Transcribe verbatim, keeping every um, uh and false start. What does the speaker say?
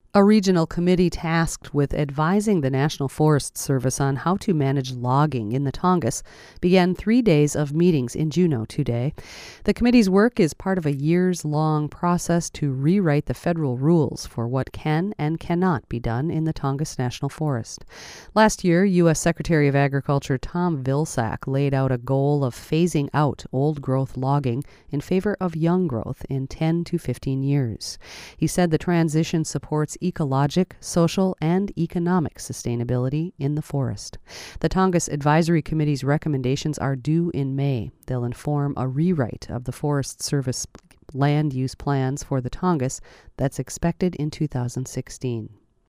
A regional committee tasked with advising the National Forest Service on how to manage logging in the Tongass began three days of meetings in Juneau today. The committee's work is part of a years-long process to rewrite the federal rules for what can and cannot be done in the Tongass National Forest. Last year, U S Secretary of Agriculture Tom Vilsack laid out a goal of phasing out old-growth logging in favor of young growth in ten to fifteen years. He said the transition supports ecologic, social, and economic sustainability in the forest. The Tongass Advisory Committee's recommendations are due in May. They'll inform a rewrite of the Forest Service land use plans for the Tongass that's expected in two thousand sixteen.